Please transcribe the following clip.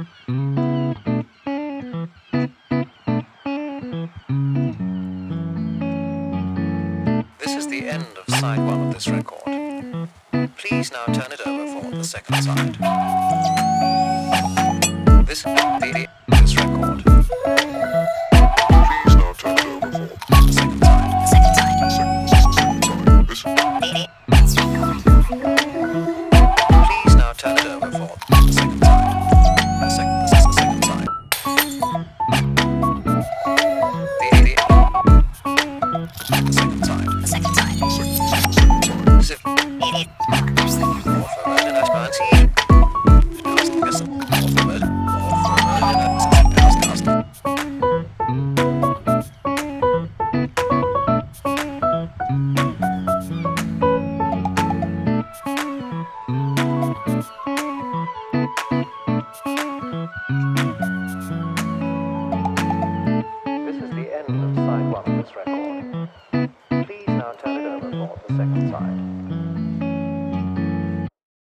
This is the end of side one of this record. Please now turn it over for the second side. This is the end of this record. Please now turn it over for the second side. This Please now turn it over for the second side. The second side. The second side. The second side. As if This is the end of side one of this record. Please now turn it over for the second side.